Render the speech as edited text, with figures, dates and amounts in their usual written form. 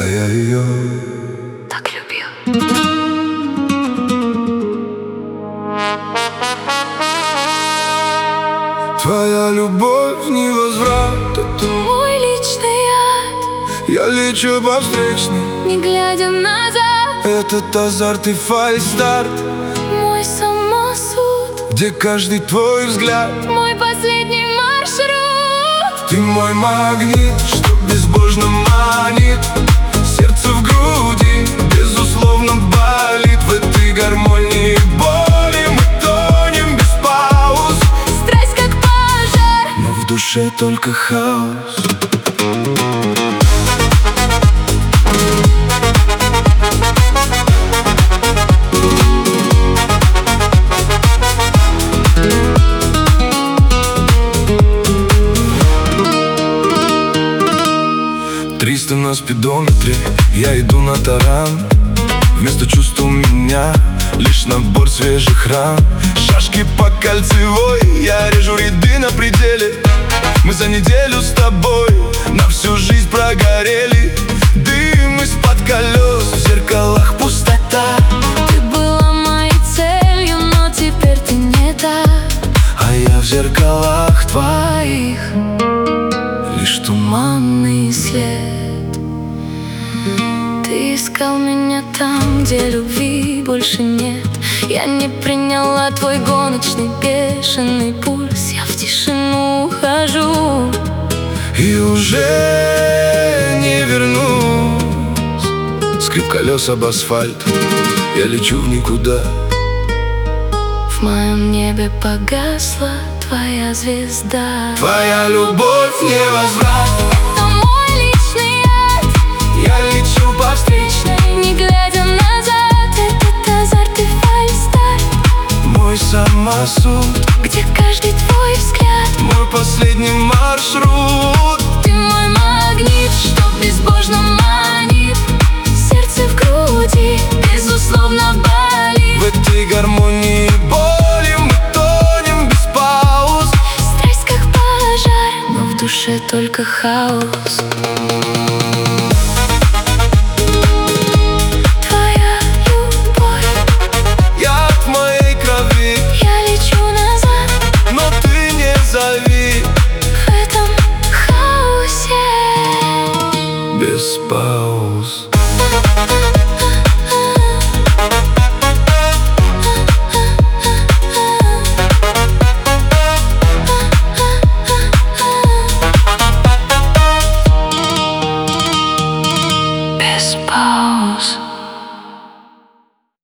а я ее так любил. Твоя любовь не возврат, это Мой личный яд, я лечу по встречной. не глядя назад. Этот азарт и фальстарт, Мой самосуд, где каждый твой взгляд. мой последний маршрут. Ты мой магнит, что безбожно манит. Сердце в груди безусловно болит. В этой гармонии боли мы тонем без пауз. Страсть как пожар, Но в душе только хаос. Триста на спидометре, я иду на таран. Вместо чувств у меня лишь набор свежих ран. Шашки по кольцевой, я режу ряды на пределе. Мы за неделю с тобой на всю жизнь прогорели. Дым из-под колес, в зеркалах пустота. ты была моей целью, но теперь ты не та. А я в зеркалах Твоих лишь туман. туманный след. Ты искал меня там, где любви больше нет. Я не приняла твой гоночный бешеный пульс. Я в тишину ухожу. И уже не вернусь. Скрип колес об асфальт, я лечу в никуда. В моем небе погасла твоя звезда. Твоя любовь не возврат, Это мой личный яд, я лечу по встречной. не глядя назад. Этот азарт и фальстарт, Мой самосуд, где каждый твой взгляд. мой последний маршрут. Ты мой магнит, что безбожно манит. Сердце в груди безусловно болит. В этой гармонии боли мы тонем без пауз. Страсть как пожар, но в душе только хаос. Твоя любовь, Яд в моей крови, я лечу назад. но ты не зови. В этом хаосе Без пауз. без пауз.